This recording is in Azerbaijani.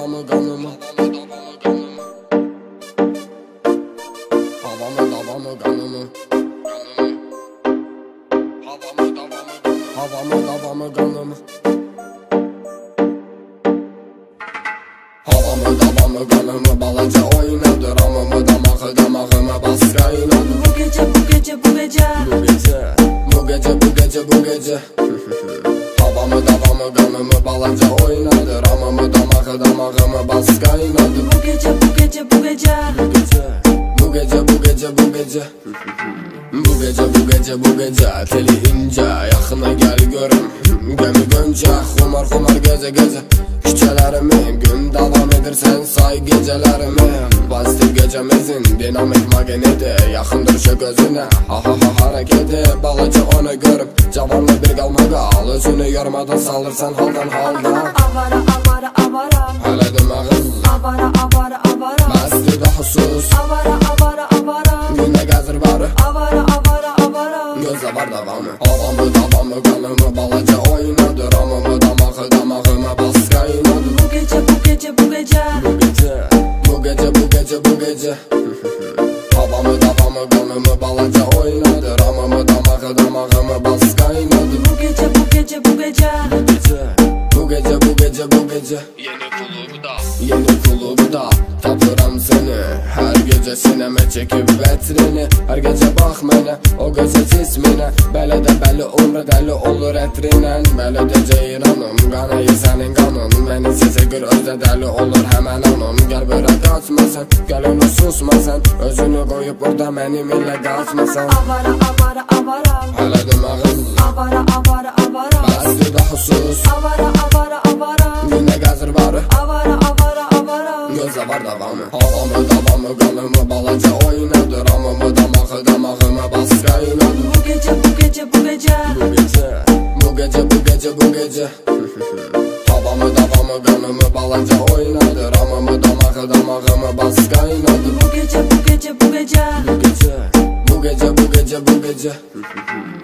davamı kanımı. Havamı davamı kanımı. Havamı davamı kanımı. Havamı davamı kanımı balaca oynadı. Ramımı damağımı bas kaynadı. Bu gece bu gece bu gece Bu gece bu gece bu gece Havamı davamı kanımı balaca oynadı. Ramımı damağımı bas kaynadı. Bu gece bu gece bu gece Bu gece bu gece bu gece Bu gece bu gece bu gece teli ince yaxına gel görüm. Gemi gönce xumar gece gece Küçələrimi gün davam edirsən say gecelərimi. Pozitiv gecemizin dinamik magneti yaxındır şu gözüne. Ha ha ha hareketi balaca onu görüp cavanlı bir qalmağa özünü yormadan salırsan haldan halda. Avara avara avara Hələ demağız avara avara avara Məsti də husus avara avara avara Günə gəzir barı avara avara avara Gözə var davamı. Havamı davamı kanımı balaca oynadı. Ramımı damağımı bas kaynadı. Bu gece bu gece bu gece Bu gece bu gece bu gece Havamı davamı kanımı balaca oynadı. Ramımı damağımı bas kaynadı. Bu gece bu gece bu gece Bu gece bu gece bu gece Yeni klubda tapıram seni. Her gece sineme çekip vetrini. Her gece bak mənə o gözəl cisminə. Belə də bəli umru dəli olur ətrinən. Belə də ceyranım qanayı sənin qanın. Məni sizə gör özdə dəli olur həmən onun. Gəl börə qaçmasan, gəl onu susmasan. Özünü qoyub burada mənim ilə qaçmasan. avara avara avara Hələ demağız avara avara avara Bəsli də husus avara avara avara Günə gəzir barı avara avara avara Gözə var davamı. Havamı davamı kanımı balaca oynadı. Ramımı damağımı bas kaynadı. Bu gece bu gece bu gece Bu gece bu gece bu gece Havamı davamı kanımı balaca oynadı. Ramımı damağımı bas kaynadı. Bu gece bu gece bu gece Bu gece bu gece bu gece